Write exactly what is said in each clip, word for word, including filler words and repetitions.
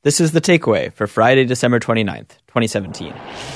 This is The Takeaway for Friday, December twenty-ninth, twenty seventeen.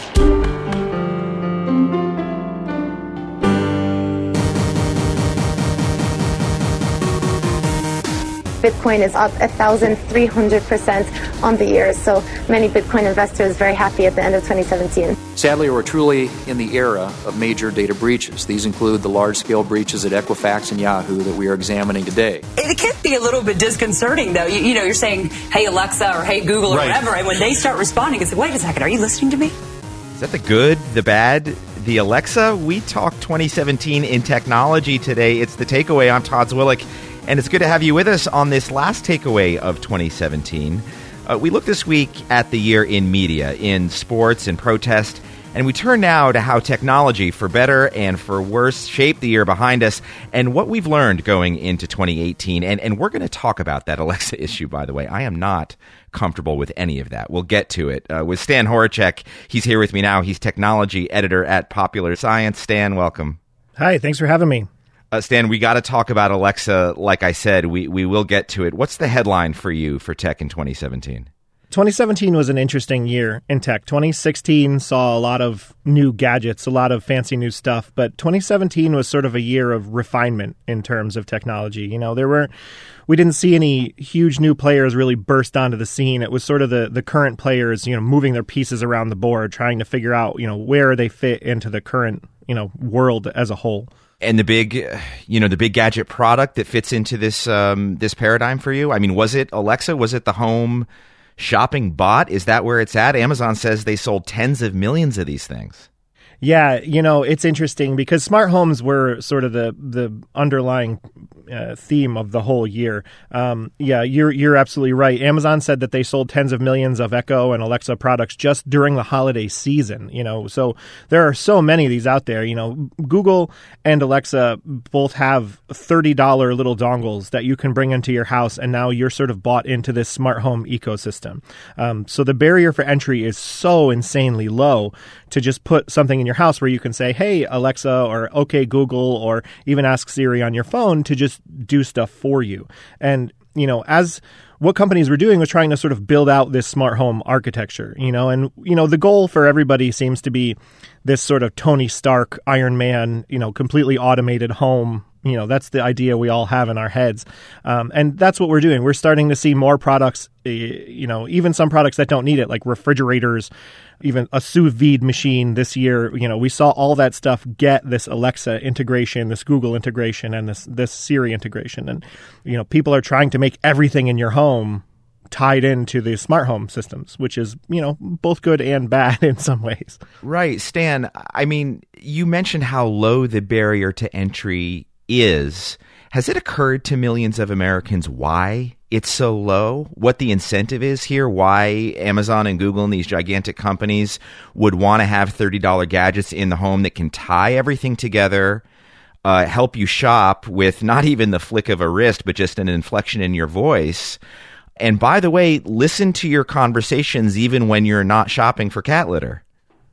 Bitcoin is up one thousand three hundred percent on the year, so many Bitcoin investors very happy at the end of twenty seventeen. Sadly, we're truly in the era of major data breaches. These include the large-scale breaches at Equifax and Yahoo that we are examining today. It can be a little bit disconcerting, though. You, you know, you're saying, hey, Alexa, or hey, Google, or right. whatever, and when they start responding, it's like, wait a second, are you listening to me? Is that the good, the bad, the Alexa? We talk twenty seventeen in technology today. It's The Takeaway. I'm Todd Zwillich. And it's good to have you with us on this last takeaway of twenty seventeen. Uh, we look this week at the year in media, in sports and protest, and we turn now to how technology, for better and for worse, shaped the year behind us and what we've learned going into twenty eighteen. And, and we're going to talk about that Alexa issue, by the way. I am not comfortable with any of that. We'll get to it. Uh, with Stan Horacek, he's here with me now. He's technology editor at Popular Science. Stan, welcome. Hi, thanks for having me. Uh, Stan, we got to talk about Alexa. Like I said, we, we will get to it. What's the headline for you for tech in twenty seventeen? twenty seventeen was an interesting year in tech. twenty sixteen saw a lot of new gadgets, a lot of fancy new stuff, but twenty seventeen was sort of a year of refinement in terms of technology. You know, there were, we didn't see any huge new players really burst onto the scene. It was sort of the, the current players, you know, moving their pieces around the board, trying to figure out, you know, where they fit into the current, you know, world as a whole. And the big, you know, the big gadget product that fits into this um, this paradigm for you? I mean, was it Alexa? Was it the home shopping bot? Is that where it's at? Amazon says they sold tens of millions of these things. Yeah, you know, it's interesting because smart homes were sort of the the underlying uh, theme of the whole year. Um, yeah, you're you're absolutely right. Amazon said that they sold tens of millions of Echo and Alexa products just during the holiday season. You know, so there are so many of these out there. You know, Google and Alexa both have thirty dollars little dongles that you can bring into your house, and now you're sort of bought into this smart home ecosystem. Um, so the barrier for entry is so insanely low to just put something in your house where you can say, hey, Alexa, or okay, Google, or even ask Siri on your phone to just do stuff for you. And, you know, as what companies were doing was trying to sort of build out this smart home architecture, you know, and, you know, the goal for everybody seems to be this sort of Tony Stark, Iron Man, you know, completely automated home. You know, that's the idea we all have in our heads. Um, and that's what we're doing. We're starting to see more products, you know, even some products that don't need it, like refrigerators, even a sous vide machine this year. You know, we saw all that stuff get this Alexa integration, this Google integration, and this, this Siri integration. And, you know, people are trying to make everything in your home tied into the smart home systems, which is, you know, both good and bad in some ways. Right. Stan, I mean, you mentioned how low the barrier to entry is. Has it occurred to millions of Americans why it's so low? What the incentive is here? Why Amazon and Google and these gigantic companies would want to have thirty dollars gadgets in the home that can tie everything together, uh, help you shop with not even the flick of a wrist, but just an inflection in your voice. And by the way, listen to your conversations even when you're not shopping for cat litter.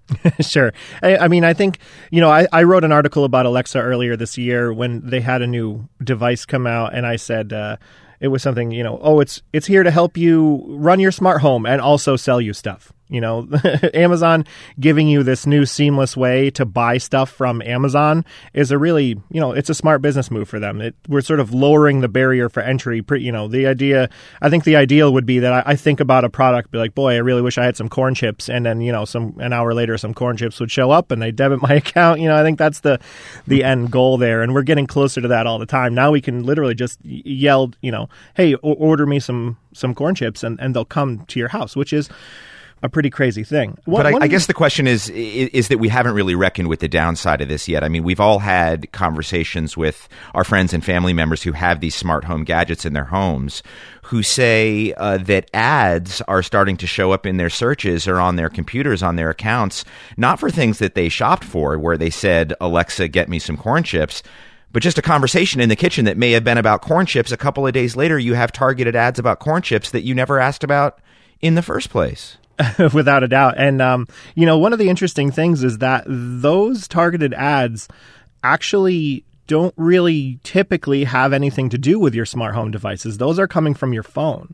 Sure. I, I mean, I think, you know, I, I wrote an article about Alexa earlier this year when they had a new device come out, and I said uh, it was something, you know, oh, it's it's here to help you run your smart home and also sell you stuff. You know, Amazon giving you this new seamless way to buy stuff from Amazon is a really, you know, it's a smart business move for them. It, we're sort of lowering the barrier for entry. You know, the idea, I think the ideal would be that I, I think about a product, be like, boy, I really wish I had some corn chips. And then, you know, some an hour later, some corn chips would show up and they debit my account. You know, I think that's the, the end goal there. And we're getting closer to that all the time. Now we can literally just yell, you know, hey, order me some, some corn chips and, and they'll come to your house, which is a pretty crazy thing. But I, I guess the question is, is is that we haven't really reckoned with the downside of this yet. I mean, we've all had conversations with our friends and family members who have these smart home gadgets in their homes who say uh, that ads are starting to show up in their searches or on their computers, on their accounts, not for things that they shopped for, where they said, Alexa, get me some corn chips, but just a conversation in the kitchen that may have been about corn chips. A couple of days later, you have targeted ads about corn chips that you never asked about in the first place. Without a doubt. And, um, you know, one of the interesting things is that those targeted ads actually don't really typically have anything to do with your smart home devices. Those are coming from your phone.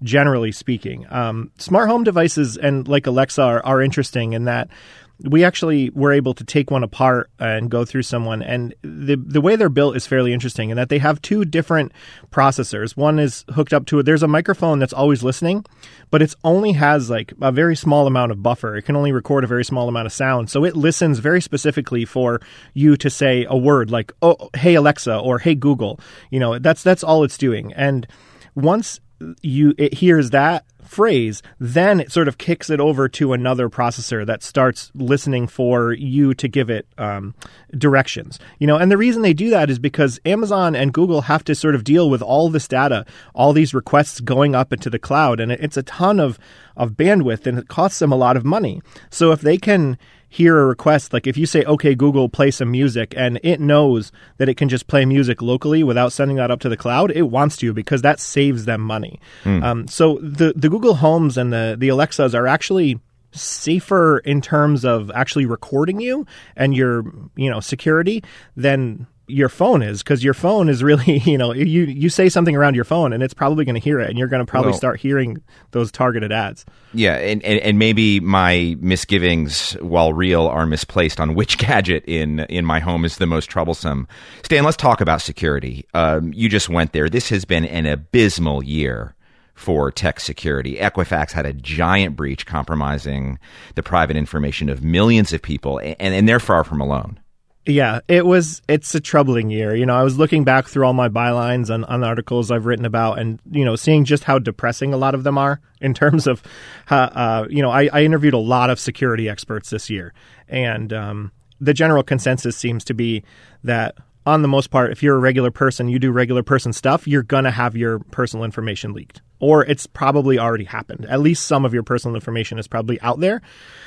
generally speaking. Um, smart home devices and like Alexa are, are interesting in that we actually were able to take one apart and go through someone, and the the way they're built is fairly interesting in that they have two different processors. One is hooked up to it. There's a microphone that's always listening, but it only has like a very small amount of buffer. It can only record a very small amount of sound. So it listens very specifically for you to say a word like, oh, hey, Alexa, or hey, Google. You know, that's that's all it's doing. And once you it hears that phrase, then it sort of kicks it over to another processor that starts listening for you to give it um, directions. You know, and the reason they do that is because Amazon and Google have to sort of deal with all this data, all these requests going up into the cloud, and it's a ton of of bandwidth, and it costs them a lot of money. So if they can hear a request, like if you say, okay, Google, play some music, and it knows that it can just play music locally without sending that up to the cloud, it wants to, because that saves them money. Mm. Um, so the, the Google Homes and the, the Alexas are actually safer in terms of actually recording you and your, you know, security than your phone is, because your phone is really, you know, you, you say something around your phone and it's probably going to hear it, and you're going to probably well, start hearing those targeted ads. Yeah, and, and, and maybe my misgivings, while real, are misplaced on which gadget in, in my home is the most troublesome. Stan, let's talk about security. Um, you just went there. This has been an abysmal year for tech security. Equifax had a giant breach compromising the private information of millions of people, and, and they're far from alone. Yeah, it was, it's a troubling year. You know, I was looking back through all my bylines on, on articles I've written about, and, you know, seeing just how depressing a lot of them are in terms of, uh, uh, you know, I, I interviewed a lot of security experts this year. And um, the general consensus seems to be that, on the most part, if you're a regular person, you do regular person stuff, you're going to have your personal information leaked. Or it's probably already happened. At least some of your personal information is probably out there.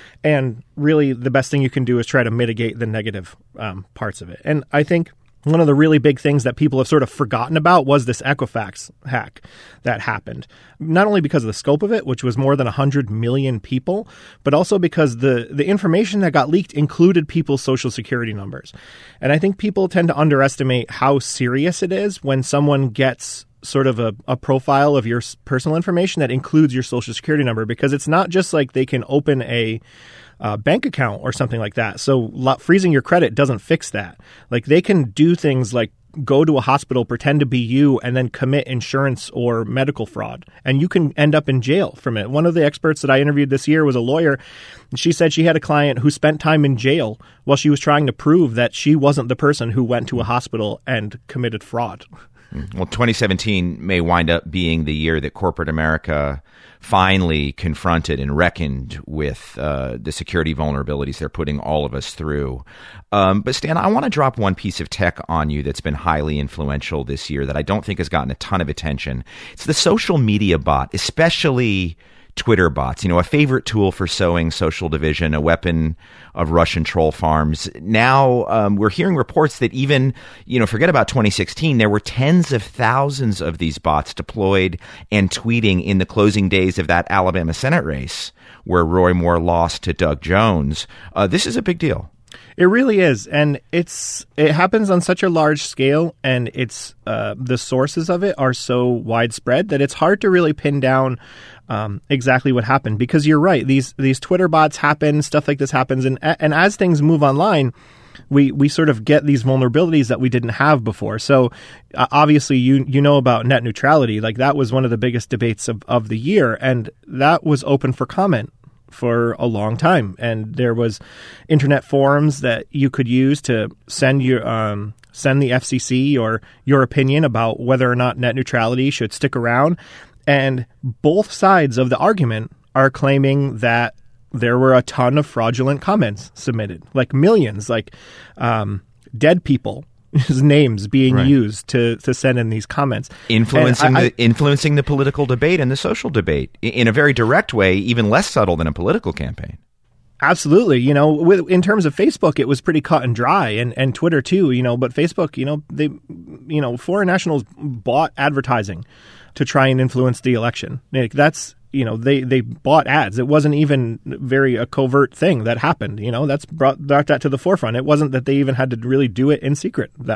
And really, the best thing you can do is try to mitigate the negative um, parts of it. And I think one of the really big things that people have sort of forgotten about was this Equifax hack that happened. Not only because of the scope of it, which was more than one hundred million people, but also because the, the information that got leaked included people's social security numbers. And I think people tend to underestimate how serious it is when someone gets sort of a, a profile of your personal information that includes your social security number, because it's not just like they can open a uh, bank account or something like that. So lo- freezing your credit doesn't fix that. Like, they can do things like go to a hospital, pretend to be you, and then commit insurance or medical fraud. And you can end up in jail from it. One of the experts that I interviewed this year was a lawyer. And she said she had a client who spent time in jail while she was trying to prove that she wasn't the person who went to a hospital and committed fraud. Well, twenty seventeen may wind up being the year that corporate America finally confronted and reckoned with uh, the security vulnerabilities they're putting all of us through. Um, but Stan, I want to drop one piece of tech on you that's been highly influential this year that I don't think has gotten a ton of attention. It's the social media bot, especially Twitter bots, you know, a favorite tool for sowing social division, a weapon of Russian troll farms. Now um, we're hearing reports that even, you know, forget about twenty sixteen, there were tens of thousands of these bots deployed and tweeting in the closing days of that Alabama Senate race where Roy Moore lost to Doug Jones. Uh, this is a big deal. It really is, and it's it happens on such a large scale, and it's uh, the sources of it are so widespread that it's hard to really pin down um, exactly what happened. Because you're right, these these Twitter bots happen, stuff like this happens, and and as things move online, we we sort of get these vulnerabilities that we didn't have before. So uh, obviously, you you know about net neutrality, like that was one of the biggest debates of, of the year, and that was open for comment for a long time. And there was internet forums that you could use to send your um, send the F C C or your opinion about whether or not net neutrality should stick around. And both sides of the argument are claiming that there were a ton of fraudulent comments submitted, like millions, like um, dead people. His names being right. used to, to send in these comments, influencing I, the I, influencing the political debate and the social debate in a very direct way, even less subtle than a political campaign. Absolutely, you know, with, in terms of Facebook, it was pretty cut and dry, and, and Twitter too, you know. But Facebook, you know, they, you know, foreign nationals bought advertising to try and influence the election. Like, that's. You know, they, they bought ads. It wasn't even very a covert thing that happened. You know, that's brought, brought that to the forefront. It wasn't that they even had to really do it in secret that much.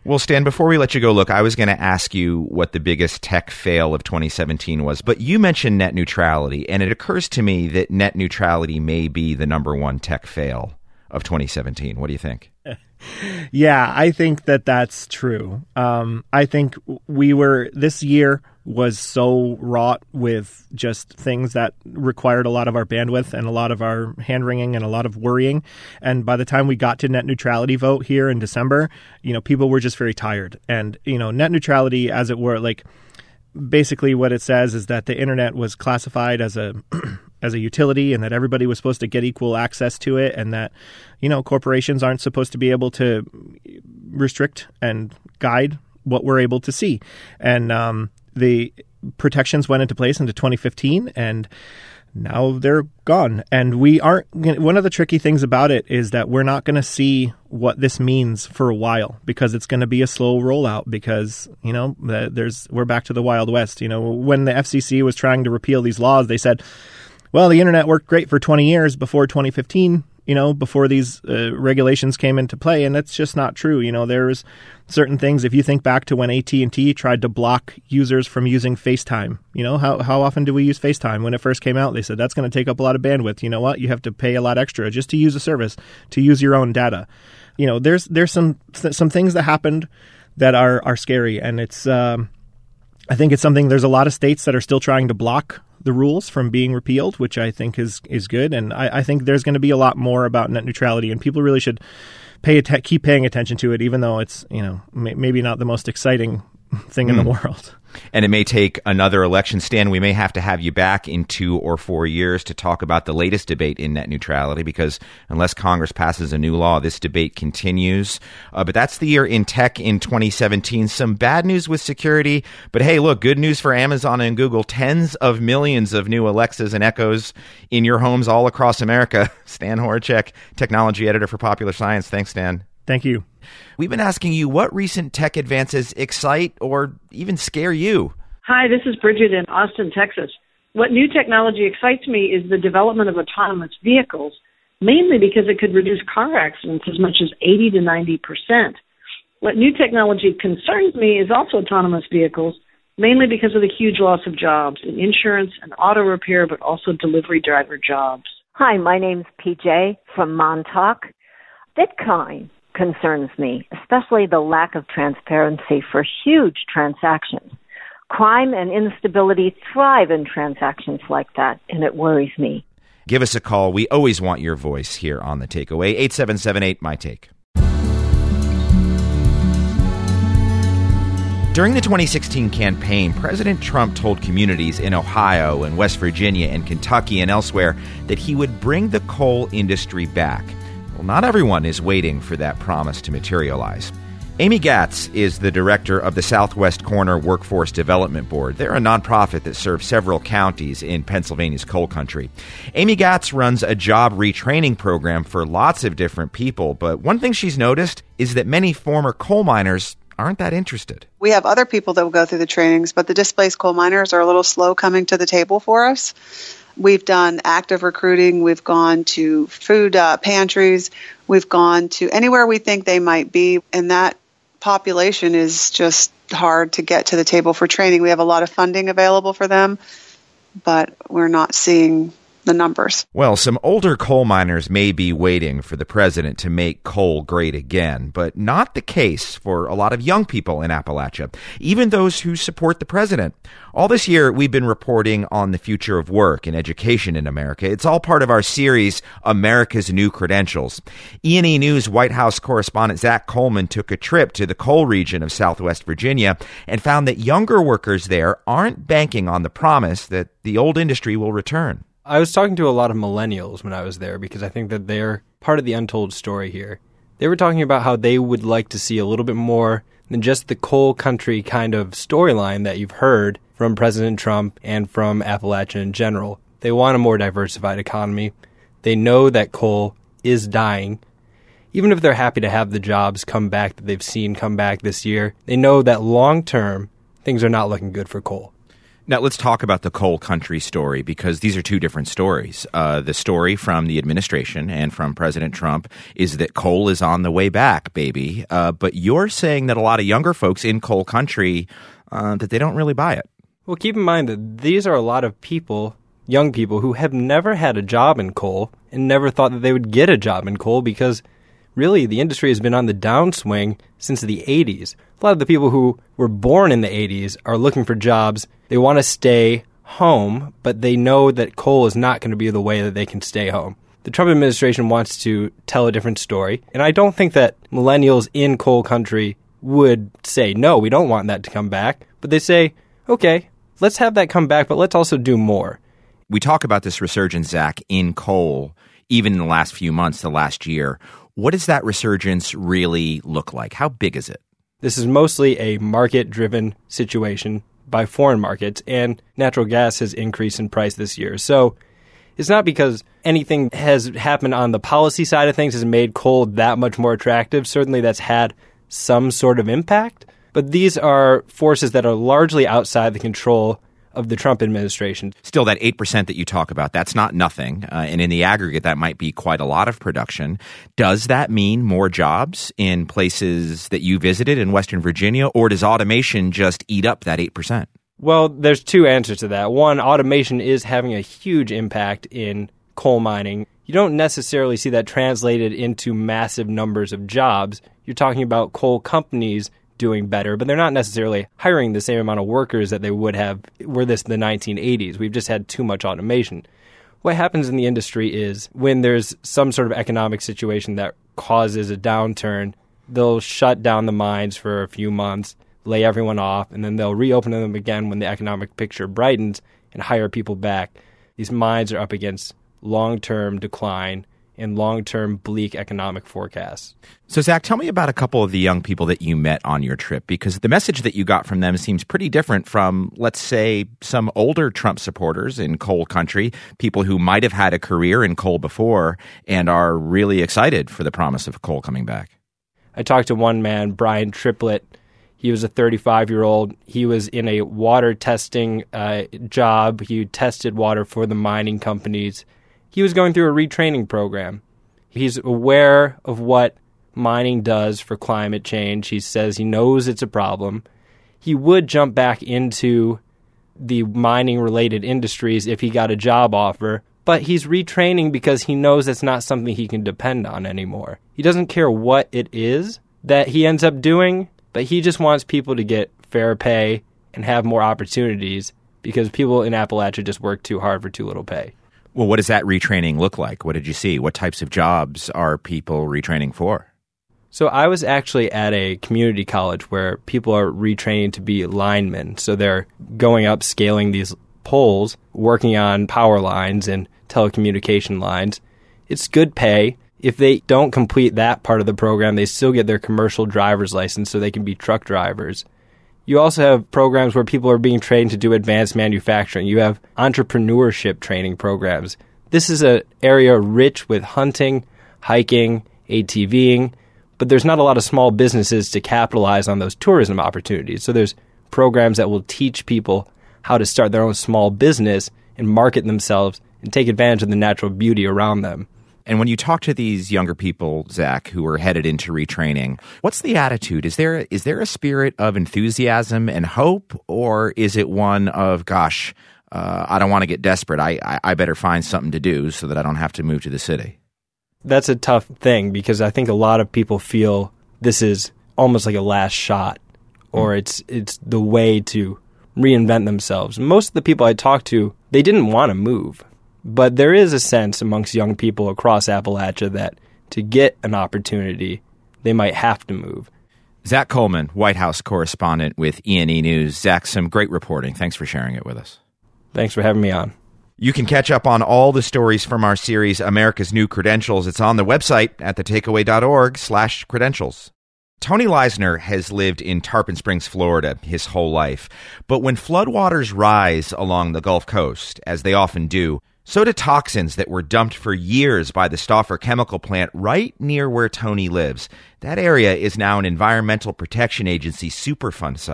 Well, Stan, before we let you go, look, I was going to ask you what the biggest tech fail of twenty seventeen was, but you mentioned net neutrality, and it occurs to me that net neutrality may be the number one tech fail of twenty seventeen. What do you think? Yeah, I think that that's true. Um, I think we were, this year was so wrought with just things that required a lot of our bandwidth and a lot of our hand-wringing and a lot of worrying. And by the time we got to net neutrality vote here in December, you know, people were just very tired. And, you know, net neutrality, as it were, like, basically what it says is that the internet was classified as a as a utility and that everybody was supposed to get equal access to it, and that, you know, corporations aren't supposed to be able to restrict and guide what we're able to see. And um, the protections went into place into twenty fifteen, and now they're gone. And we aren't, one of the tricky things about it is that we're not going to see what this means for a while, because it's going to be a slow rollout, because, you know, there's, we're back to the Wild West. You know, when the F C C was trying to repeal these laws, they said, well, the internet worked great for twenty years before twenty fifteen, you know, before these uh, regulations came into play. And that's just not true. You know, there's certain things. If you think back to when A T and T tried to block users from using FaceTime, you know, how, how often do we use FaceTime? When it first came out, they said that's going to take up a lot of bandwidth. You know what? You have to pay a lot extra just to use a service, to use your own data. You know, there's there's some some things that happened that are, are scary. And it's um, I think it's something, there's a lot of states that are still trying to block the rules from being repealed, which I think is is good. And I, I think there's going to be a lot more about net neutrality, and people really should pay att- keep paying attention to it, even though it's, you know, may- maybe not the most exciting thing mm. in the world. And it may take another election. Stan, we may have to have you back in two or four years to talk about the latest debate in net neutrality, because unless Congress passes a new law, this debate continues. Uh, but that's the year in tech in twenty seventeen. Some bad news with security. But hey, look, good news for Amazon and Google. Tens of millions of new Alexas and Echoes in your homes all across America. Stan Horacek, technology editor for Popular Science. Thanks, Stan. Thank you. We've been asking you what recent tech advances excite or even scare you. Hi, this is Bridget in Austin, Texas. What new technology excites me is the development of autonomous vehicles, mainly because it could reduce car accidents as much as eighty to ninety percent. What new technology concerns me is also autonomous vehicles, mainly because of the huge loss of jobs in insurance and auto repair, but also delivery driver jobs. Hi, my name's P J from Montauk. Bitcoin concerns me, especially the lack of transparency for huge transactions. Crime and instability thrive in transactions like that, and it worries me. Give us a call. We always want your voice here on The Takeaway. eight seven seven eight, my take. During the twenty sixteen campaign, President Trump told communities in Ohio and West Virginia and Kentucky and elsewhere that he would bring the coal industry back. Well, not everyone is waiting for that promise to materialize. Amy Gatz is the director of the Southwest Corner Workforce Development Board. They're a nonprofit that serves several counties in Pennsylvania's coal country. Amy Gatz runs a job retraining program for lots of different people, but one thing she's noticed is that many former coal miners aren't that interested. We have other people that will go through the trainings, but the displaced coal miners are a little slow coming to the table for us. We've done active recruiting. We've gone to food uh, pantries. We've gone to anywhere we think they might be. And that population is just hard to get to the table for training. We have a lot of funding available for them, but we're not seeing the numbers. Well, some older coal miners may be waiting for the president to make coal great again, but not the case for a lot of young people in Appalachia, even those who support the president. All this year, we've been reporting on the future of work and education in America. It's all part of our series, America's New Credentials. E and E News White House correspondent Zach Coleman took a trip to the coal region of Southwest Virginia and found that younger workers there aren't banking on the promise that the old industry will return. I was talking to a lot of millennials when I was there because I think that they're part of the untold story here. They were talking about how they would like to see a little bit more than just the coal country kind of storyline that you've heard from President Trump and from Appalachia in general. They want a more diversified economy. They know that coal is dying. Even if they're happy to have the jobs come back that they've seen come back this year, they know that long term, things are not looking good for coal. Now, let's talk about the coal country story, because these are two different stories. Uh, the story from the administration and from President Trump is that coal is on the way back, baby. Uh, but you're saying that a lot of younger folks in coal country, uh, that they don't really buy it. Well, keep in mind that these are a lot of people, young people, who have never had a job in coal and never thought that they would get a job in coal because really the industry has been on the downswing since the eighties. A lot of the people who were born in the eighties are looking for jobs. They want to stay home, but they know that coal is not going to be the way that they can stay home. The Trump administration wants to tell a different story, and I don't think that millennials in coal country would say, no, we don't want that to come back. But they say, okay, let's have that come back, but let's also do more. We talk about this resurgence, Zach, in coal, even in the last few months, the last year. What does that resurgence really look like? How big is it? This is mostly a market-driven situation by foreign markets, and natural gas has increased in price this year. So it's not because anything has happened on the policy side of things has made coal that much more attractive. Certainly that's had some sort of impact, but these are forces that are largely outside the control of the Trump administration. Still, that eight percent that you talk about, that's not nothing. Uh, and in the aggregate, that might be quite a lot of production. Does that mean more jobs in places that you visited in Western Virginia, or does automation just eat up that eight percent? Well, there's two answers to that. One, automation is having a huge impact in coal mining. You don't necessarily see that translated into massive numbers of jobs. You're talking about coal companies doing better, but they're not necessarily hiring the same amount of workers that they would have were this the nineteen eighties. We've just had too much automation. What happens in the industry is when there's some sort of economic situation that causes a downturn, they'll shut down the mines for a few months, lay everyone off, and then they'll reopen them again when the economic picture brightens and hire people back. These mines are up against long-term decline and long-term bleak economic forecasts. So, Zach, tell me about a couple of the young people that you met on your trip, because the message that you got from them seems pretty different from, let's say, some older Trump supporters in coal country, people who might have had a career in coal before and are really excited for the promise of coal coming back. I talked to one man, Brian Triplett. He was a thirty-five-year-old. He was in a water testing uh, job. He tested water for the mining companies. He was going through a retraining program. He's aware of what mining does for climate change. He says he knows it's a problem. He would jump back into the mining-related industries if he got a job offer, but he's retraining because he knows it's not something he can depend on anymore. He doesn't care what it is that he ends up doing, but he just wants people to get fair pay and have more opportunities because people in Appalachia just work too hard for too little pay. Well, what does that retraining look like? What did you see? What types of jobs are people retraining for? So I was actually at a community college where people are retraining to be linemen. So they're going up, scaling these poles, working on power lines and telecommunication lines. It's good pay. If they don't complete that part of the program, they still get their commercial driver's license so they can be truck drivers. You also have programs where people are being trained to do advanced manufacturing. You have entrepreneurship training programs. This is an area rich with hunting, hiking, ATVing, but there's not a lot of small businesses to capitalize on those tourism opportunities. So there's programs that will teach people how to start their own small business and market themselves and take advantage of the natural beauty around them. And when you talk to these younger people, Zach, who are headed into retraining, what's the attitude? Is there is there a spirit of enthusiasm and hope, or is it one of, gosh, uh, I don't want to get desperate. I, I, I better find something to do so that I don't have to move to the city? That's a tough thing because I think a lot of people feel this is almost like a last shot, or mm. it's it's the way to reinvent themselves. Most of the people I talked to, they didn't want to move. But there is a sense amongst young people across Appalachia that to get an opportunity, they might have to move. Zach Coleman, White House correspondent with E and E News. Zach, some great reporting. Thanks for sharing it with us. Thanks for having me on. You can catch up on all the stories from our series, America's New Credentials. It's on the website at thetakeaway.org slash credentials. Tony Leisner has lived in Tarpon Springs, Florida, his whole life. But when floodwaters rise along the Gulf Coast, as they often do, so do toxins that were dumped for years by the Stauffer chemical plant right near where Tony lives. That area is now an Environmental Protection Agency Superfund site.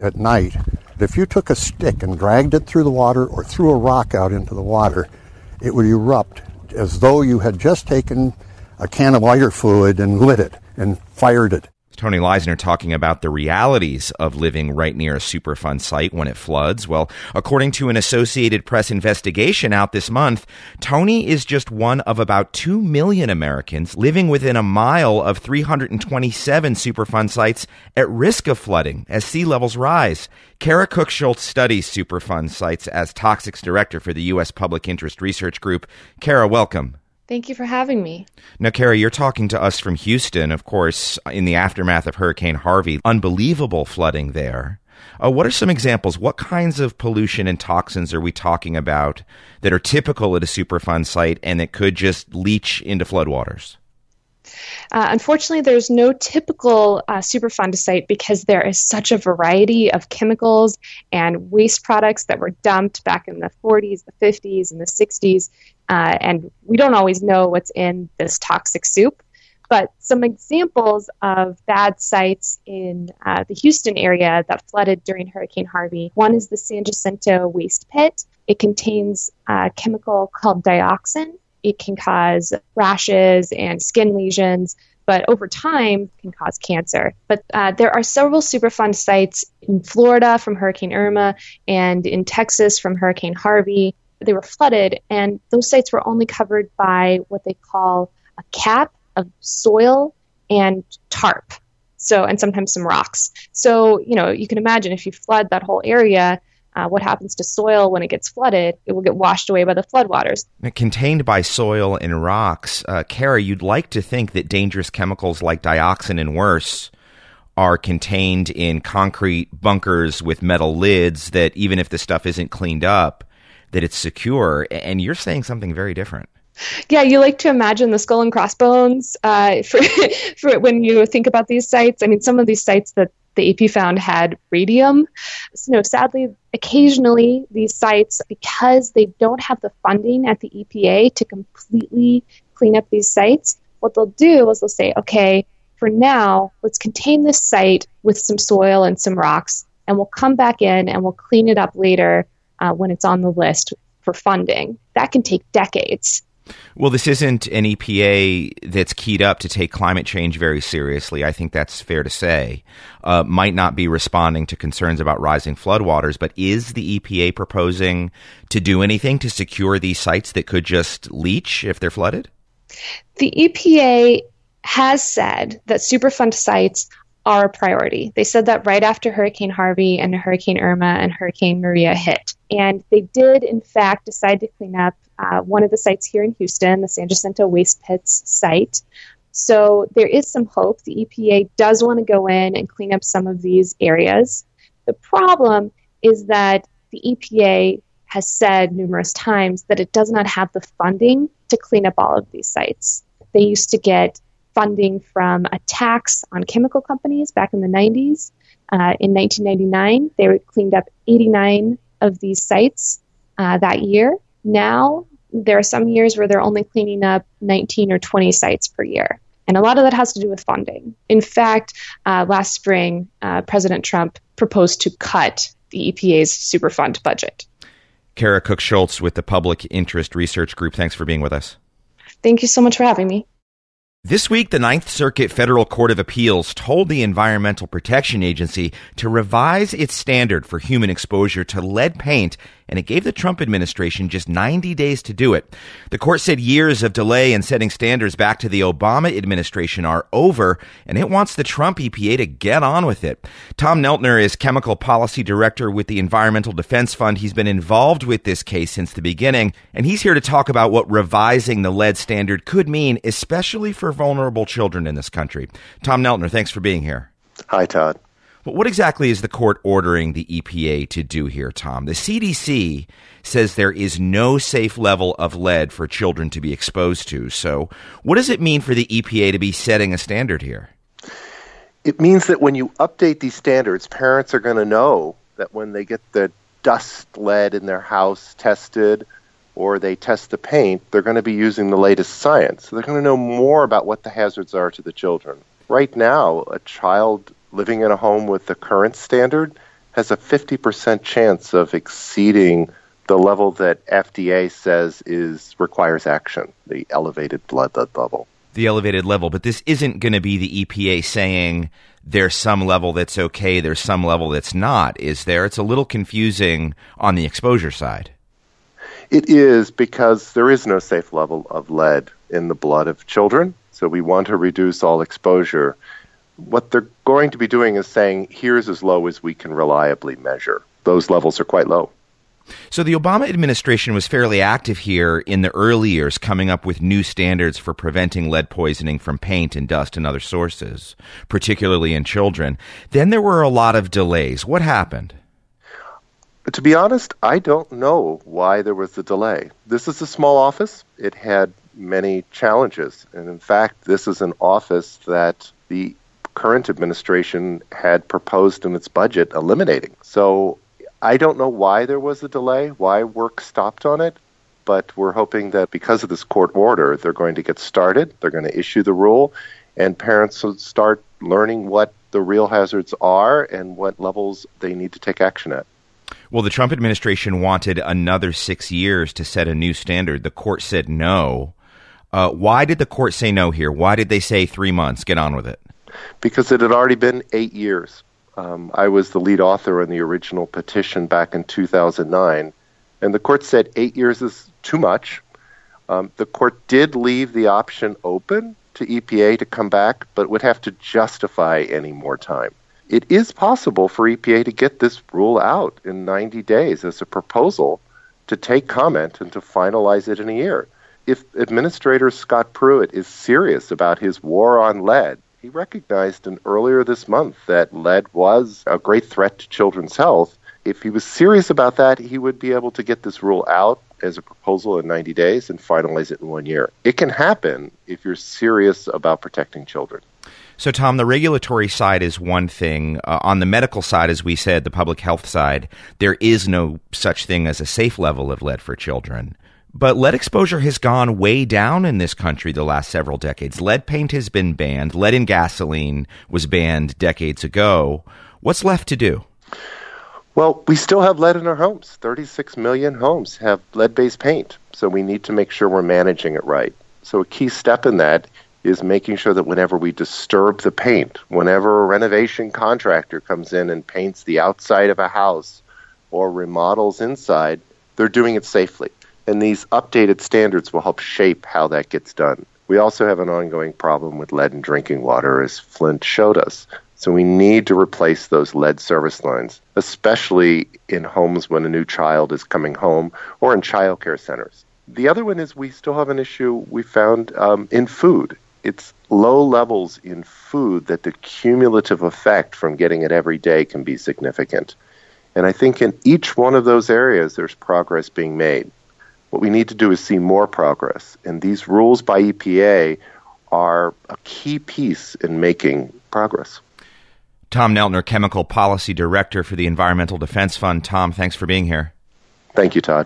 at night, if you took a stick and dragged it through the water or threw a rock out into the water, it would erupt as though you had just taken a can of lighter fluid and lit it and fired it. Tony Leisner talking about the realities of living right near a Superfund site when it floods. Well, according to an Associated Press investigation out this month, Tony is just one of about two million Americans living within a mile of three hundred twenty-seven Superfund sites at risk of flooding as sea levels rise. Kara Cook-Schultz studies Superfund sites as Toxics Director for the U S Public Interest Research Group. Kara, welcome. Thank you for having me. Now, Kara, you're talking to us from Houston, of course, in the aftermath of Hurricane Harvey. Unbelievable flooding there. Uh, what are some examples? What kinds of pollution and toxins are we talking about that are typical at a Superfund site and that could just leach into floodwaters? Uh, unfortunately, there's no typical uh, Superfund site because there is such a variety of chemicals and waste products that were dumped back in the forties, the fifties, and the sixties. Uh, and we don't always know what's in this toxic soup. But some examples of bad sites in uh, the Houston area that flooded during Hurricane Harvey. One is the San Jacinto waste pit. It contains a chemical called dioxin. It can cause rashes and skin lesions, but over time can cause cancer. But uh, there are several Superfund sites in Florida from Hurricane Irma and in Texas from Hurricane Harvey. They were flooded, and those sites were only covered by what they call a cap of soil and tarp, so and sometimes some rocks. So, you know, you can imagine if you flood that whole area, uh, what happens to soil when it gets flooded? It will get washed away by the floodwaters. Contained by soil and rocks, uh, Kara, you'd like to think that dangerous chemicals like dioxin and worse are contained in concrete bunkers with metal lids that even if the stuff isn't cleaned up, that it's secure, and you're saying something very different. Yeah, you like to imagine the skull and crossbones uh, for, for when you think about these sites. I mean, some of these sites that the A P found had radium. So, you know, sadly, occasionally these sites, because they don't have the funding at the E P A to completely clean up these sites, what they'll do is they'll say, okay, for now, let's contain this site with some soil and some rocks, and we'll come back in and we'll clean it up later Uh, when it's on the list for funding. That can take decades. Well, this isn't an E P A that's keyed up to take climate change very seriously. I think that's fair to say. Uh, might not be responding to concerns about rising floodwaters, but is the E P A proposing to do anything to secure these sites that could just leach if they're flooded? The E P A has said that Superfund sites are a priority. They said that right after Hurricane Harvey and Hurricane Irma and Hurricane Maria hit. And they did, in fact, decide to clean up uh, one of the sites here in Houston, the San Jacinto Waste Pits site. So there is some hope. The E P A does want to go in and clean up some of these areas. The problem is that the E P A has said numerous times that it does not have the funding to clean up all of these sites. They used to get funding from a tax on chemical companies back in the nineties. Uh, in nineteen ninety-nine, they cleaned up eighty-nine of these sites uh, that year. Now, there are some years where they're only cleaning up nineteen or twenty sites per year. And a lot of that has to do with funding. In fact, uh, last spring, uh, President Trump proposed to cut the E P A's Superfund budget. Kara Cook-Schultz with the Public Interest Research Group. Thanks for being with us. Thank you so much for having me. This week, the Ninth Circuit Federal Court of Appeals told the Environmental Protection Agency to revise its standard for human exposure to lead paint, and it gave the Trump administration just ninety days to do it. The court said years of delay in setting standards back to the Obama administration are over, and it wants the Trump E P A to get on with it. Tom Neltner is Chemical Policy Director with the Environmental Defense Fund. He's been involved with this case since the beginning, and he's here to talk about what revising the lead standard could mean, especially for vulnerable children in this country. Tom Neltner, thanks for being here. Hi, Todd. But what exactly is the court ordering the E P A to do here, Tom? The C D C says there is no safe level of lead for children to be exposed to. So what does it mean for the E P A to be setting a standard here? It means that when you update these standards, parents are going to know that when they get the dust lead in their house tested or they test the paint, they're going to be using the latest science. So they're going to know more about what the hazards are to the children. Right now, a child living in a home with the current standard has a fifty percent chance of exceeding the level that F D A says is requires action, the elevated blood level. The elevated level, but this isn't going to be the E P A saying there's some level that's okay, there's some level that's not, is there? It's a little confusing on the exposure side. It is, because there is no safe level of lead in the blood of children, so we want to reduce all exposure. What they're going to be doing is saying, here's as low as we can reliably measure. Those levels are quite low. So the Obama administration was fairly active here in the early years, coming up with new standards for preventing lead poisoning from paint and dust and other sources, particularly in children. Then there were a lot of delays. What happened? To be honest, I don't know why there was a delay. This is a small office. It had many challenges. And in fact, this is an office that the current administration had proposed in its budget eliminating. So I don't know why there was a delay, why work stopped on it, but we're hoping that because of this court order, they're going to get started, they're going to issue the rule, and parents will start learning what the real hazards are and what levels they need to take action at. Well, the Trump administration wanted another six years to set a new standard. The court said no. Uh, why did the court say no here? Why did they say three months? Get on with it. Because it had already been eight years. Um, I was the lead author in the original petition back in two thousand nine, and the court said eight years is too much. Um, the court did leave the option open to E P A to come back, but would have to justify any more time. It is possible for E P A to get this rule out in ninety days as a proposal to take comment and to finalize it in a year. If Administrator Scott Pruitt is serious about his war on lead, he recognized in earlier this month that lead was a great threat to children's health. If he was serious about that, he would be able to get this rule out as a proposal in ninety days and finalize it in one year. It can happen if you're serious about protecting children. So, Tom, the regulatory side is one thing. Uh, on the medical side, as we said, the public health side, there is no such thing as a safe level of lead for children. But lead exposure has gone way down in this country the last several decades. Lead paint has been banned. Lead in gasoline was banned decades ago. What's left to do? Well, we still have lead in our homes. thirty-six million homes have lead-based paint, so we need to make sure we're managing it right. So a key step in that is making sure that whenever we disturb the paint, whenever a renovation contractor comes in and paints the outside of a house or remodels inside, they're doing it safely. And these updated standards will help shape how that gets done. We also have an ongoing problem with lead in drinking water, as Flint showed us. So we need to replace those lead service lines, especially in homes when a new child is coming home or in child care centers. The other one is we still have an issue we found um, in food. It's low levels in food that the cumulative effect from getting it every day can be significant. And I think in each one of those areas, there's progress being made. What we need to do is see more progress. And these rules by E P A are a key piece in making progress. Tom Neltner, Chemical Policy Director for the Environmental Defense Fund. Tom, thanks for being here. Thank you, Todd.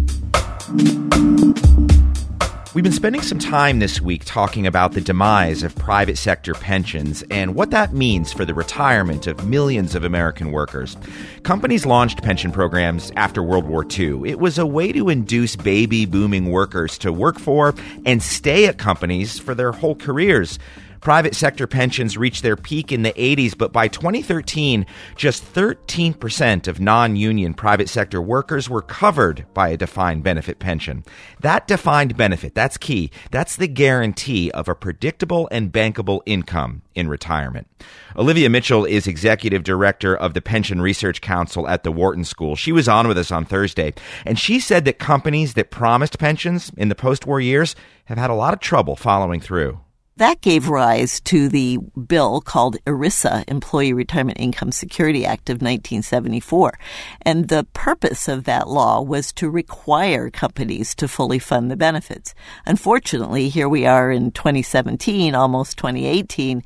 We've been spending some time this week talking about the demise of private sector pensions and what that means for the retirement of millions of American workers. Companies launched pension programs after World War Two. It was a way to induce baby-booming workers to work for and stay at companies for their whole careers. Private sector pensions reached their peak in the eighties, but by twenty thirteen, just thirteen percent of non-union private sector workers were covered by a defined benefit pension. That defined benefit, that's key. That's the guarantee of a predictable and bankable income in retirement. Olivia Mitchell is executive director of the Pension Research Council at the Wharton School. She was on with us on Thursday, and she said that companies that promised pensions in the post-war years have had a lot of trouble following through. That gave rise to the bill called ERISA, Employee Retirement Income Security Act of nineteen seventy-four. And the purpose of that law was to require companies to fully fund the benefits. Unfortunately, here we are in twenty seventeen, almost twenty eighteen,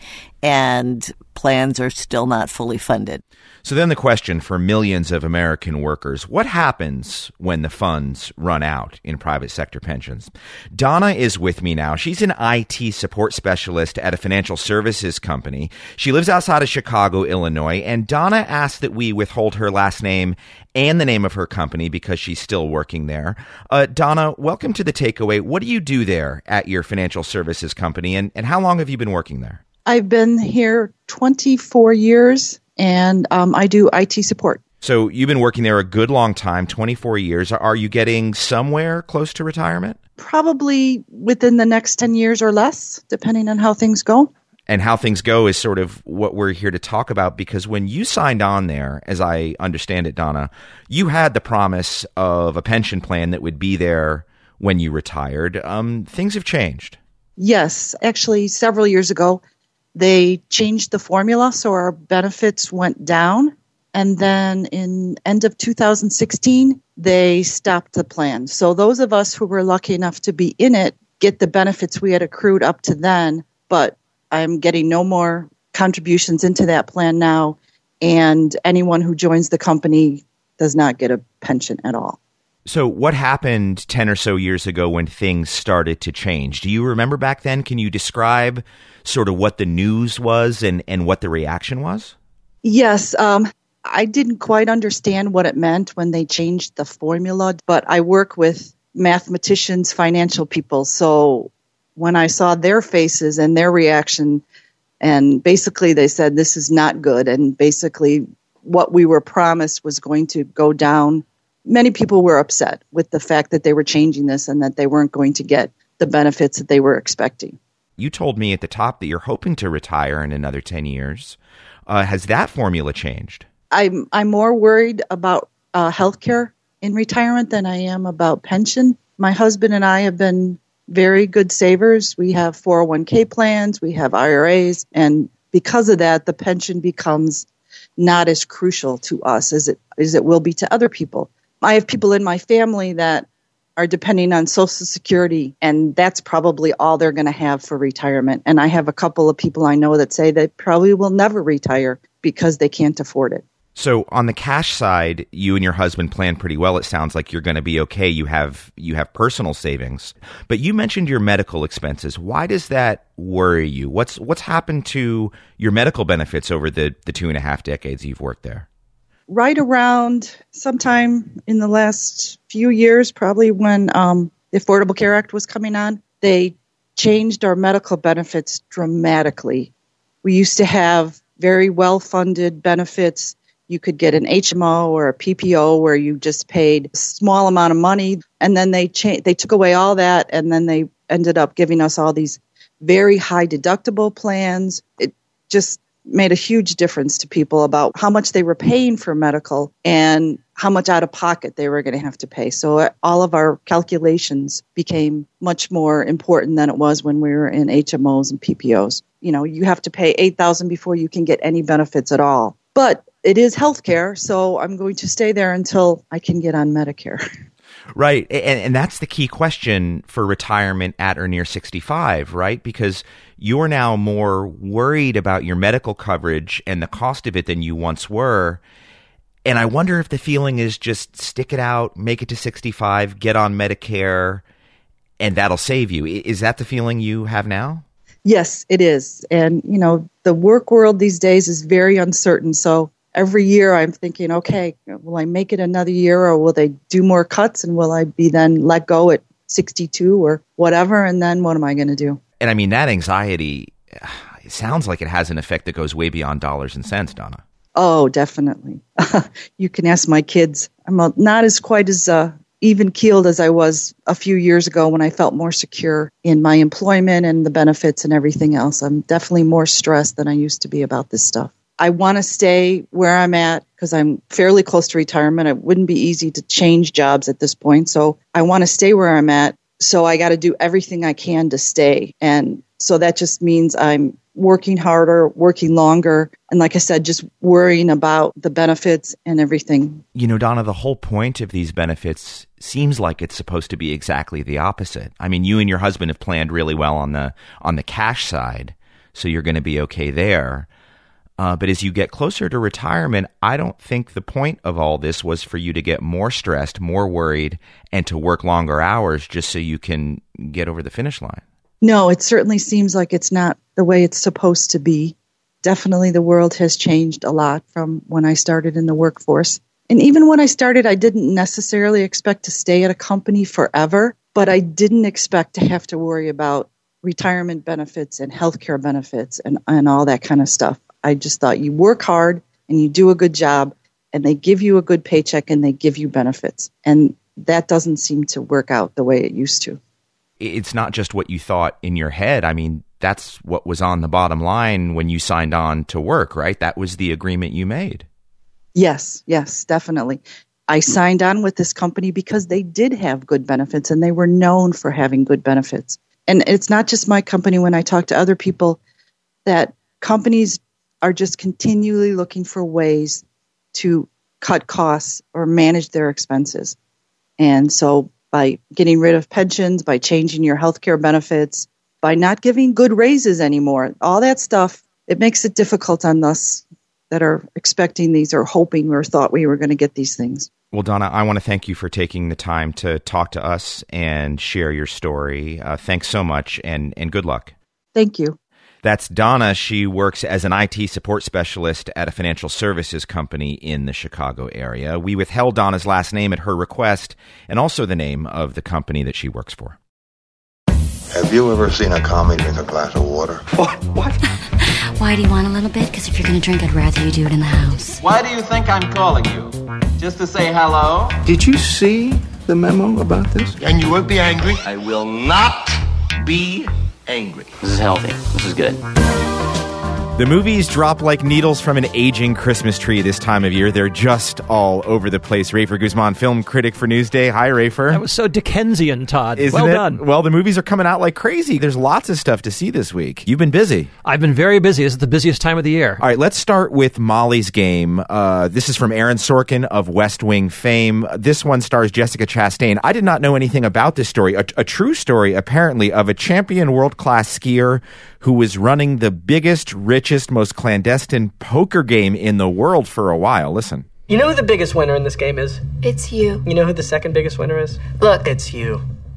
and plans are still not fully funded. So then the question for millions of American workers, what happens when the funds run out in private sector pensions? Donna is with me now. She's an I T support specialist at a financial services company. She lives outside of Chicago, Illinois, and Donna asked that we withhold her last name and the name of her company because she's still working there. Uh, Donna, welcome to The Takeaway. What do you do there at your financial services company, and, and how long have you been working there? I've been here twenty-four years. And um, I do I T support. So you've been working there a good long time, twenty-four years. Are you getting somewhere close to retirement? Probably within the next ten years or less, depending on how things go. And how things go is sort of what we're here to talk about, because when you signed on there, as I understand it, Donna, you had the promise of a pension plan that would be there when you retired. Um, things have changed. Yes. Actually, several years ago, they changed the formula, so our benefits went down. And then in end of two thousand sixteen, they stopped the plan. So those of us who were lucky enough to be in it get the benefits we had accrued up to then, but I'm getting no more contributions into that plan now. And anyone who joins the company does not get a pension at all. So what happened ten or so years ago when things started to change? Do you remember back then? Can you describe sort of what the news was and, and what the reaction was? Yes. Um, I didn't quite understand what it meant when they changed the formula, but I work with mathematicians, financial people. So when I saw their faces and their reaction, and basically they said, this is not good. And basically what we were promised was going to go down. Many people were upset with the fact that they were changing this and that they weren't going to get the benefits that they were expecting. You told me at the top that you're hoping to retire in another ten years. Uh, has that formula changed? I'm I'm more worried about uh, healthcare in retirement than I am about pension. My husband and I have been very good savers. We have four oh one k plans, we have I R As, and because of that, the pension becomes not as crucial to us as it as it will be to other people. I have people in my family that are depending on Social Security, and that's probably all they're going to have for retirement. And I have a couple of people I know that say they probably will never retire because they can't afford it. So on the cash side, you and your husband plan pretty well. It sounds like you're going to be okay. You have you have personal savings, but you mentioned your medical expenses. Why does that worry you? What's what's happened to your medical benefits over the, the two and a half decades you've worked there? Right around sometime in the last few years, probably when um, the Affordable Care Act was coming on, they changed our medical benefits dramatically. We used to have very well-funded benefits. You could get an H M O or a P P O where you just paid a small amount of money, and then they cha- they took away all that, and then they ended up giving us all these very high deductible plans. It just made a huge difference to people about how much they were paying for medical and how much out of pocket they were going to have to pay. So all of our calculations became much more important than it was when we were in H M Os and P P Os. You know, you have to pay eight thousand dollars before you can get any benefits at all. But it is healthcare, so I'm going to stay there until I can get on Medicare. Right. And, and that's the key question for retirement at or near sixty-five, right? Because you're now more worried about your medical coverage and the cost of it than you once were. And I wonder if the feeling is just stick it out, make it to sixty-five, get on Medicare, and that'll save you. Is that the feeling you have now? Yes, it is. And, you know, the work world these days is very uncertain. So every year I'm thinking, okay, will I make it another year, or will they do more cuts, and will I be then let go at sixty-two or whatever? And then what am I going to do? And I mean, that anxiety, it sounds like it has an effect that goes way beyond dollars and cents, Donna. Oh, definitely. You can ask my kids. I'm not as quite as uh, even-keeled as I was a few years ago when I felt more secure in my employment and the benefits and everything else. I'm definitely more stressed than I used to be about this stuff. I want to stay where I'm at because I'm fairly close to retirement. It wouldn't be easy to change jobs at this point. So I want to stay where I'm at. So I got to do everything I can to stay. And so that just means I'm working harder, working longer. And like I said, just worrying about the benefits and everything. You know, Donna, the whole point of these benefits seems like it's supposed to be exactly the opposite. I mean, you and your husband have planned really well on the on the cash side. so you're going to be okay there. Uh, but as you get closer to retirement, I don't think the point of all this was for you to get more stressed, more worried, and to work longer hours just so you can get over the finish line. No, it certainly seems like it's not the way it's supposed to be. Definitely the world has changed a lot from when I started in the workforce. And even when I started, I didn't necessarily expect to stay at a company forever, but I didn't expect to have to worry about retirement benefits and healthcare benefits and, and all that kind of stuff. I just thought you work hard and you do a good job and they give you a good paycheck and they give you benefits. And that doesn't seem to work out the way it used to. It's not just what you thought in your head. I mean, that's what was on the bottom line when you signed on to work, right? That was the agreement you made. Yes, yes, definitely. I signed on with this company because they did have good benefits and they were known for having good benefits. And it's not just my company. When I talk to other people, that companies are just continually looking for ways to cut costs or manage their expenses. And so by getting rid of pensions, by changing your healthcare benefits, by not giving good raises anymore, all that stuff, it makes it difficult on us that are expecting these or hoping or thought we were going to get these things. Well, Donna, I want to thank you for taking the time to talk to us and share your story. Uh, thanks so much, and, and good luck. Thank you. That's Donna. She works as an I T support specialist at a financial services company in the Chicago area. We withheld Donna's last name at her request and also the name of the company that she works for. Have you ever seen a commie drink a glass of water? What? What? Why do you want a little bit? Because if you're going to drink, I'd rather you do it in the house. Why do you think I'm calling you? Just to say hello? Did you see the memo about this? And you won't be angry? I will not be angry. This is healthy. This is good. The movies drop like needles from an aging Christmas tree this time of year. They're just all over the place. Rafer Guzman, film critic for Newsday. Hi, Rafer. That was so Dickensian, Todd. Isn't well it? done. Well, the movies are coming out like crazy. There's lots of stuff to see this week. You've been busy. I've been very busy. This is the busiest time of the year. All right, let's start with Molly's Game. Uh, this is from Aaron Sorkin of West Wing fame. This one stars Jessica Chastain. I did not know anything about this story. A, a true story, apparently, of a champion world-class skier who was running the biggest, richest, most clandestine poker game in the world for a while. Listen. You know who the biggest winner in this game is? It's you. You know who the second biggest winner is? Look. It's you.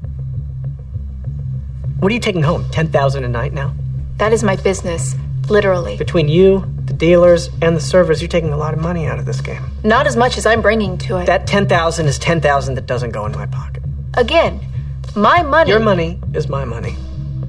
What are you taking home? ten thousand dollars a night now? That is my business, literally. Between you, the dealers, and the servers, you're taking a lot of money out of this game. Not as much as I'm bringing to it. That ten thousand dollars is ten thousand dollars that doesn't go in my pocket. Again, my money. Your money is my money.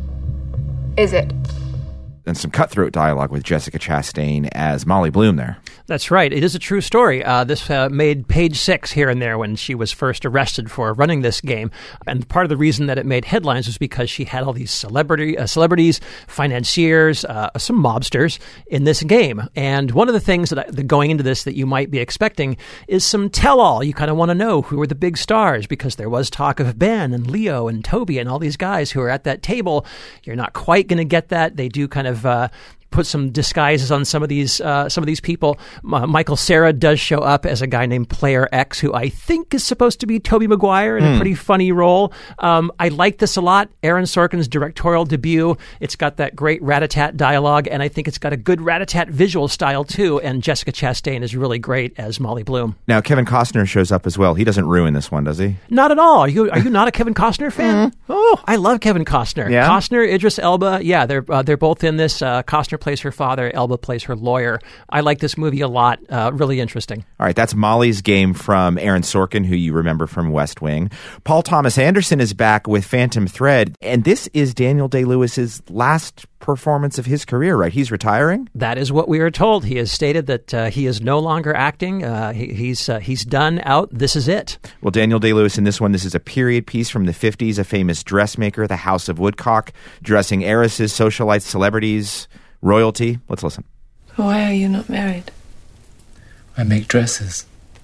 Is it? And some cutthroat dialogue with Jessica Chastain as Molly Bloom there. That's right. It is a true story. Uh, this uh, made page six here and there when she was first arrested for running this game. And part of the reason that it made headlines was because she had all these celebrity uh, celebrities, financiers, uh, some mobsters in this game. And one of the things that, I, that going into this that you might be expecting is some tell-all. You kind of want to know who are the big stars because there was talk of Ben and Leo and Toby and all these guys who are at that table. You're not quite going to get that. They do kind of Uh, put some disguises on some of these uh, some of these people. Uh, Michael Cera does show up as a guy named Player X, who I think is supposed to be Tobey Maguire in mm. a pretty funny role. Um, I like this a lot. Aaron Sorkin's directorial debut. It's got that great rat-a-tat dialogue, and I think it's got a good rat-a-tat visual style too. And Jessica Chastain is really great as Molly Bloom. Now Kevin Costner shows up as well. He doesn't ruin this one, does he? Not at all. Are you are you not a Kevin Costner fan? Mm. Oh, I love Kevin Costner. Yeah? Costner, Idris Elba. Yeah, they're uh, they're both in this. Uh, Costner plays her father. Elba plays her lawyer. I like this movie a lot. Uh, really interesting. All right, that's Molly's Game from Aaron Sorkin, who you remember from West Wing. Paul Thomas Anderson is back with Phantom Thread, and this is Daniel Day-Lewis's last performance of his career, right? He's retiring? That is what we are told. He has stated that uh, he is no longer acting. Uh, he, he's uh, he's done out. This is it. Well, Daniel Day-Lewis in this one, this is a period piece from the fifties, a famous dressmaker, the House of Woodcock, dressing heiresses, socialites, celebrities, royalty. Let's listen. Why are you not married? I make dresses.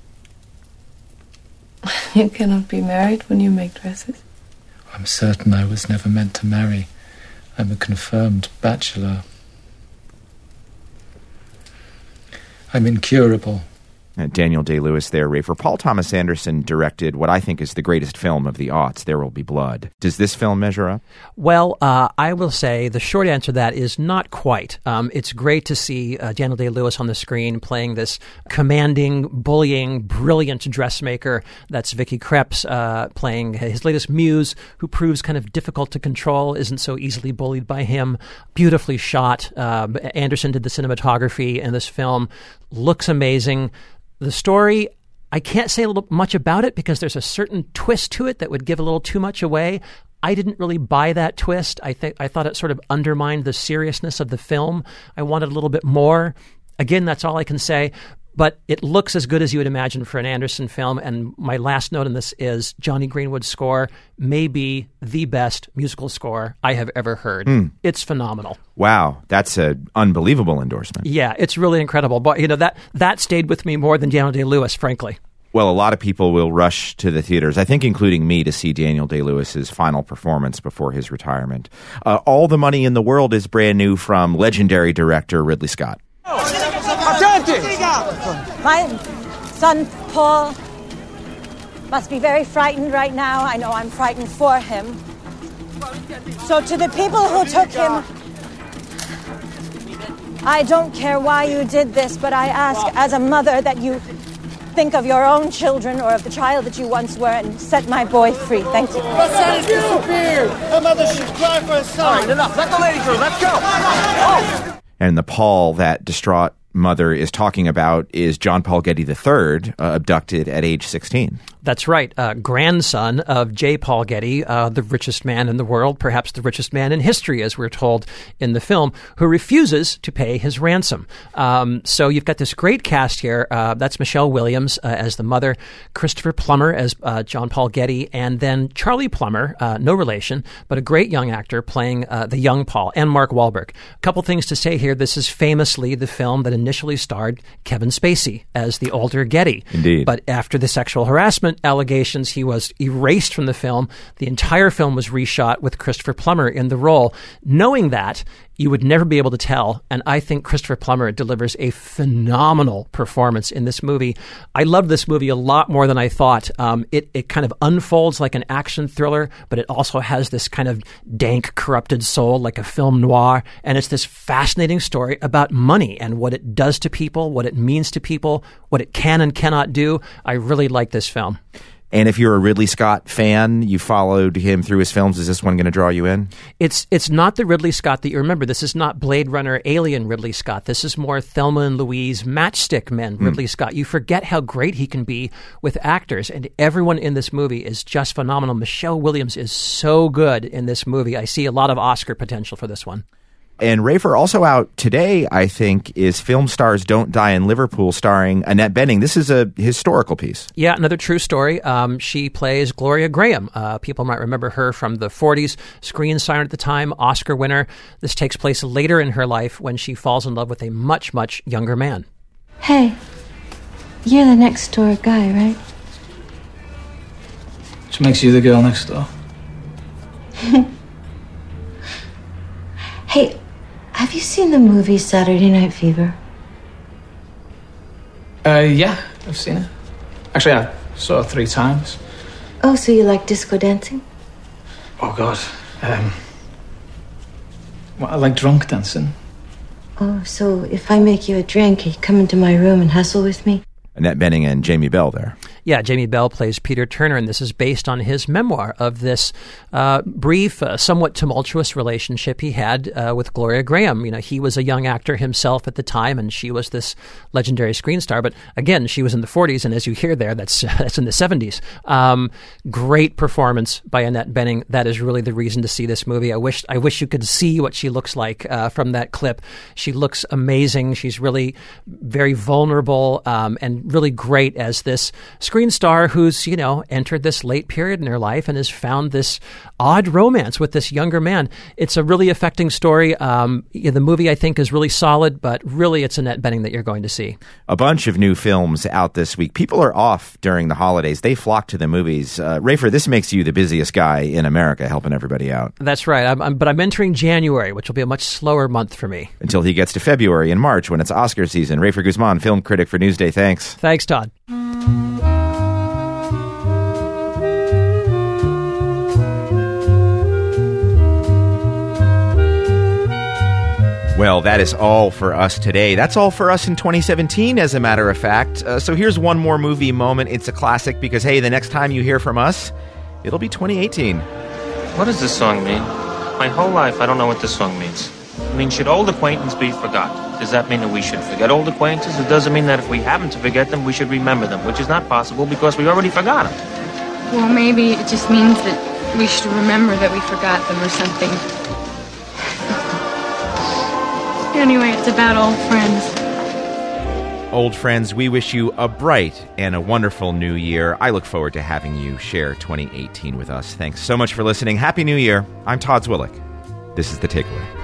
You cannot be married when you make dresses. I'm certain I was never meant to marry. I'm a confirmed bachelor. I'm incurable. Uh, Daniel Day-Lewis there, Rafer. Paul Thomas Anderson directed what I think is the greatest film of the aughts, There Will Be Blood. Does this film measure up? Well, uh, I will say the short answer to that is not quite. Um, it's great to see uh, Daniel Day-Lewis on the screen playing this commanding, bullying, brilliant dressmaker. That's Vicky Krieps uh, playing his latest muse, who proves kind of difficult to control, isn't so easily bullied by him. Beautifully shot. Uh, Anderson did the cinematography in this film. Looks amazing. The story, I can't say a little much about it because there's a certain twist to it that would give a little too much away. I didn't really buy that twist. I think I thought it sort of undermined the seriousness of the film. I wanted a little bit more. Again, that's all I can say. But it looks as good as you would imagine for an Anderson film. And my last note on this is Johnny Greenwood's score may be the best musical score I have ever heard. Mm. It's phenomenal. Wow, that's an unbelievable endorsement. Yeah, it's really incredible. But you know that that stayed with me more than Daniel Day-Lewis, frankly. Well, a lot of people will rush to the theaters, I think including me, to see Daniel Day-Lewis's final performance before his retirement. Uh, All the Money in the World is brand new from legendary director Ridley Scott. My son, Paul, must be very frightened right now. I know I'm frightened for him. So to the people who took him, I don't care why you did this, but I ask as a mother that you think of your own children or of the child that you once were and set my boy free. Thank you. My son has disappeared. A mother should cry for her son. All right, enough. Let the lady through. Let's go. Oh. And the Paul that distraught mother is talking about is John Paul Getty the third, uh, abducted at age sixteen. That's right. Uh, grandson of J. Paul Getty, uh, the richest man in the world, perhaps the richest man in history, as we're told in the film, who refuses to pay his ransom. Um, so you've got this great cast here. Uh, that's Michelle Williams uh, as the mother, Christopher Plummer as uh, John Paul Getty, and then Charlie Plummer, uh, no relation, but a great young actor playing uh, the young Paul, and Mark Wahlberg. A couple things to say here. This is famously the film that initially starred Kevin Spacey as the older Getty. Indeed. But after the sexual harassment allegations, he was erased from the film. The entire film was reshot with Christopher Plummer in the role. Knowing that, you would never be able to tell. And I think Christopher Plummer delivers a phenomenal performance in this movie. I love this movie a lot more than I thought. Um, it, it kind of unfolds like an action thriller, but it also has this kind of dank, corrupted soul like a film noir. And it's this fascinating story about money and what it does to people, what it means to people, what it can and cannot do. I really like this film. And if you're a Ridley Scott fan, you followed him through his films, is this one going to draw you in? It's it's not the Ridley Scott that you remember. This is not Blade Runner, Alien Ridley Scott. This is more Thelma and Louise, Matchstick Men Ridley mm. Scott. You forget how great he can be with actors, and everyone in this movie is just phenomenal. Michelle Williams is so good in this movie. I see a lot of Oscar potential for this one. And Rafer, also out today, I think, is Film Stars Don't Die in Liverpool, starring Annette Bening. This is a historical piece. Yeah, another true story. Um, she plays Gloria Graham. Uh, people might remember her from the forties, screen siren at the time, Oscar winner. This takes place later in her life when she falls in love with a much, much younger man. Hey, you're the next door guy, right? Which makes you the girl next door. Hey, have you seen the movie Saturday Night Fever? Uh, yeah, I've seen it. Actually, I saw it three times. Oh, so you like disco dancing? Oh, God. Um, well, I like drunk dancing. Oh, so if I make you a drink, you come into my room and hustle with me? Annette Bening and Jamie Bell there. Yeah, Jamie Bell plays Peter Turner, and this is based on his memoir of this uh, brief, uh, somewhat tumultuous relationship he had uh, with Gloria Graham. You know, he was a young actor himself at the time, and she was this legendary screen star. But again, she was in the forties, and as you hear there, that's that's in the seventies. Um, great performance by Annette Bening. That is really the reason to see this movie. I wish I wish you could see what she looks like uh, from that clip. She looks amazing. She's really very vulnerable um, and really great as this screen star who's, you know, entered this late period in her life and has found this odd romance with this younger man. It's a really affecting story. Um, yeah, the movie, I think, is really solid, but really it's Annette Bening that you're going to see. A bunch of new films out this week. People are off during the holidays. They flock to the movies. Uh, Rafer, this makes you the busiest guy in America helping everybody out. That's right. I'm, I'm, but I'm entering January, which will be a much slower month for me. Until he gets to February and March when it's Oscar season. Rafer Guzman, film critic for Newsday. Thanks. Thanks, Todd. Well, that is all for us today. That's all for us in twenty seventeen, as a matter of fact. Uh, so here's one more movie moment. It's a classic because, hey, the next time you hear from us, it'll be twenty eighteen. What does this song mean? My whole life, I don't know what this song means. I mean, should old acquaintance be forgot? Does that mean that we should forget old acquaintances? It doesn't mean that if we happen to forget them, we should remember them, which is not possible because we already forgot them. Well, maybe it just means that we should remember that we forgot them or something. Anyway, it's about old friends. Old friends, we wish you a bright and a wonderful new year. I look forward to having you share twenty eighteen with us. Thanks so much for listening. Happy New Year. I'm Todd Zwillich. This is The Takeaway.